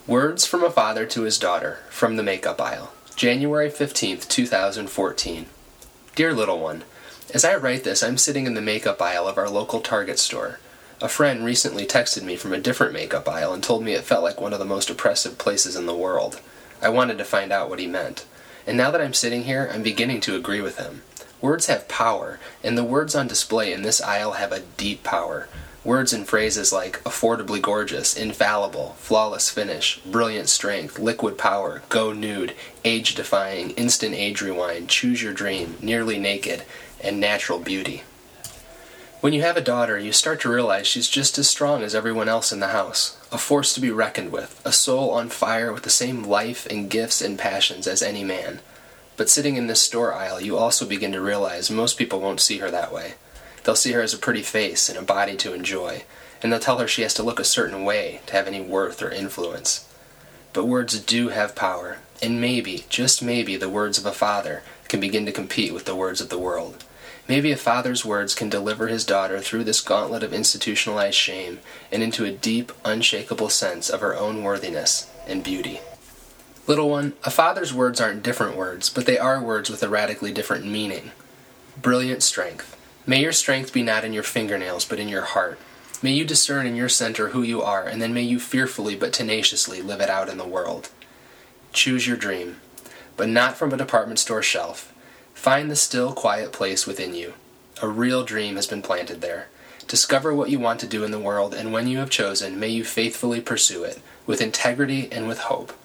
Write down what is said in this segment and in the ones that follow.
Words from a Father to His Daughter, from the Makeup Aisle, January 15th, 2014. Dear little one, as I write this, I'm sitting in the makeup aisle of our local Target store. A friend recently texted me from a different makeup aisle and told me it felt like one of the most oppressive places in the world. I wanted to find out what he meant. And now that I'm sitting here, I'm beginning to agree with him. Words have power, and the words on display in this aisle have a deep power. Words and phrases like affordably gorgeous, infallible, flawless finish, brilliant strength, liquid power, go nude, age-defying, instant age rewind, choose your dream, nearly naked, and natural beauty. When you have a daughter, you start to realize she's just as strong as everyone else in the house, a force to be reckoned with, a soul on fire with the same life and gifts and passions as any man. But sitting in this store aisle, you also begin to realize most people won't see her that way. They'll see her as a pretty face and a body to enjoy, and they'll tell her she has to look a certain way to have any worth or influence. But words do have power, and maybe, just maybe, the words of a father can begin to compete with the words of the world. Maybe a father's words can deliver his daughter through this gauntlet of institutionalized shame and into a deep, unshakable sense of her own worthiness and beauty. Little one, a father's words aren't different words, but they are words with a radically different meaning. Brilliant strength. May your strength be not in your fingernails, but in your heart. May you discern in your center who you are, and then may you fearfully but tenaciously live it out in the world. Choose your dream, but not from a department store shelf. Find the still, quiet place within you. A real dream has been planted there. Discover what you want to do in the world, and when you have chosen, may you faithfully pursue it, with integrity and with hope.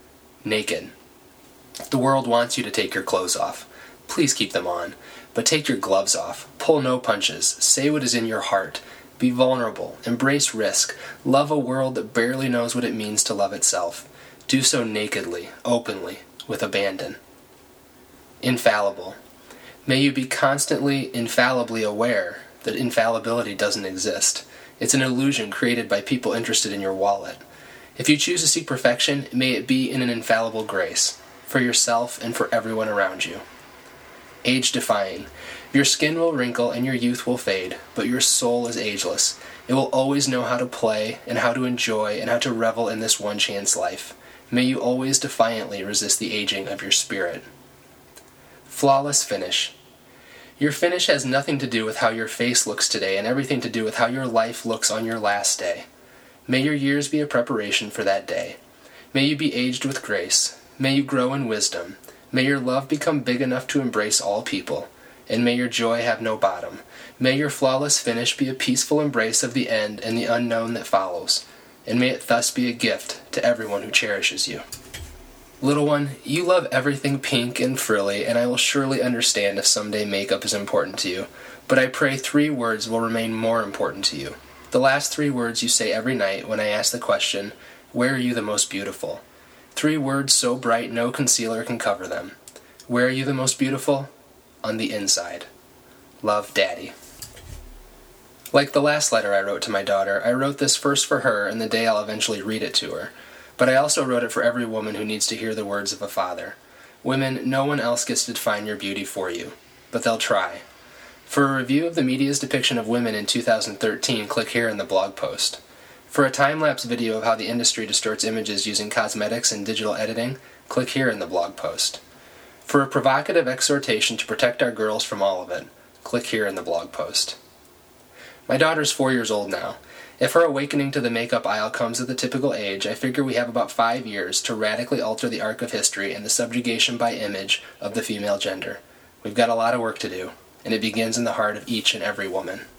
Naked. The world wants you to take your clothes off. Please keep them on. But take your gloves off. Pull no punches. Say what is in your heart. Be vulnerable. Embrace risk. Love a world that barely knows what it means to love itself. Do so nakedly, openly, with abandon. Infallible. May you be constantly, infallibly aware that infallibility doesn't exist. It's an illusion created by people interested in your wallet. If you choose to seek perfection, may it be in an infallible grace, for yourself and for everyone around you. Age-defying. Your skin will wrinkle and your youth will fade, but your soul is ageless. It will always know how to play and how to enjoy and how to revel in this one-chance life. May you always defiantly resist the aging of your spirit. Flawless finish. Your finish has nothing to do with how your face looks today and everything to do with how your life looks on your last day. May your years be a preparation for that day. May you be aged with grace. May you grow in wisdom. May your love become big enough to embrace all people, and may your joy have no bottom. May your flawless finish be a peaceful embrace of the end and the unknown that follows, and may it thus be a gift to everyone who cherishes you. Little one, you love everything pink and frilly, and I will surely understand if someday makeup is important to you, but I pray 3 words will remain more important to you. The last 3 words you say every night when I ask the question, where are you the most beautiful? 3 words so bright no concealer can cover them. Where are you the most beautiful? On the inside. Love, Daddy. Like the last letter I wrote to my daughter, I wrote this first for her and the day I'll eventually read it to her. But I also wrote it for every woman who needs to hear the words of a father. Women, no one else gets to define your beauty for you, but they'll try. For a review of the media's depiction of women in 2013, click here in the blog post. For a time-lapse video of how the industry distorts images using cosmetics and digital editing, click here in the blog post. For a provocative exhortation to protect our girls from all of it, click here in the blog post. My daughter's 4 years old now. If her awakening to the makeup aisle comes at the typical age, I figure we have about 5 years to radically alter the arc of history and the subjugation by image of the female gender. We've got a lot of work to do, and it begins in the heart of each and every woman.